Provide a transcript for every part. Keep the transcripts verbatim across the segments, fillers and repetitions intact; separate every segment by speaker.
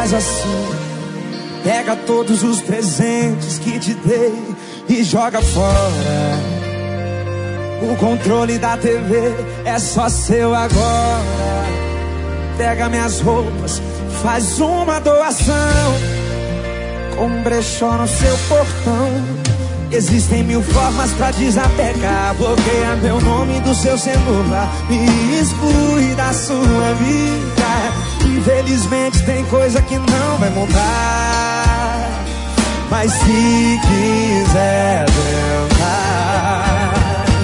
Speaker 1: faz assim: pega todos os presentes que te dei e joga fora. O controle da T V é só seu agora. Pega minhas roupas, faz uma doação com um brechó no seu portão. Existem mil formas pra desapegar. Bloqueia meu nome do seu celular, me exclui da sua vida. Infelizmente tem coisa que não vai mudar, mas se quiser tentar,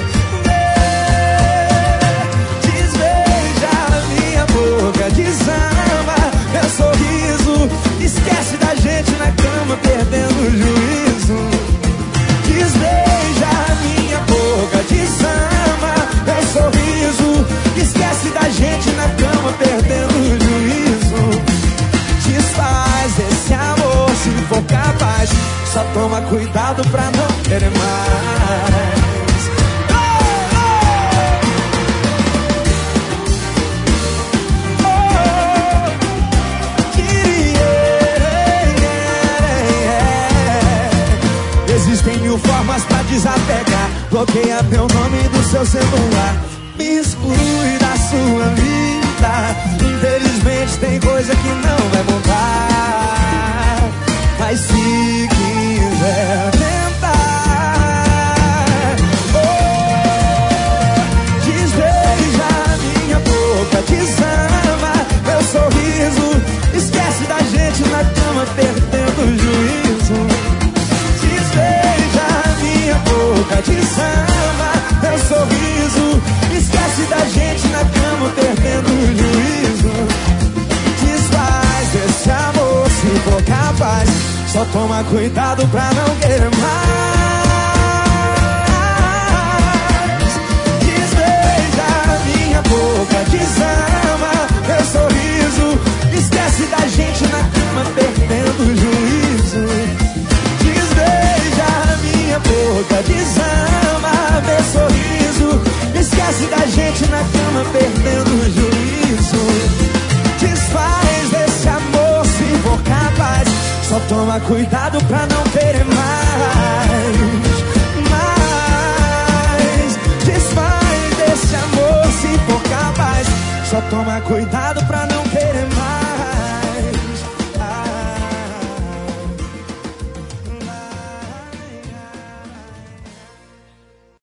Speaker 1: desbeija minha boca, desama meu sorriso, esquece da gente na cama perdendo o juízo. Desbeija minha boca, desama meu sorriso, esquece da gente na cama perdendo o juízo. Desfaz esse amor se for capaz, só toma cuidado pra não querer mais. Existem mil formas pra desapegar. Bloqueia meu nome do seu celular, me exclui da sua vida. Infelizmente tem coisa que não vai mudar, mas se quiser tentar, oh, desbeija minha boca, desama meu sorriso, esquece da gente na cama perdendo o juízo. Desbeija minha boca, desama meu sorriso, esquece da gente na cama perdendo o juízo. Desfaz esse amor se for capaz, só toma cuidado pra não querer mais. Desbeija minha boca, desama meu sorriso, esquece da gente na cama perdendo o juízo. Desbeija minha boca, desama meu sorriso, esquece da gente na cama perdendo o juízo. Desfaz desse amor se for capaz, só toma cuidado pra não querer mais. Mas desfaz desse amor se for capaz, só toma cuidado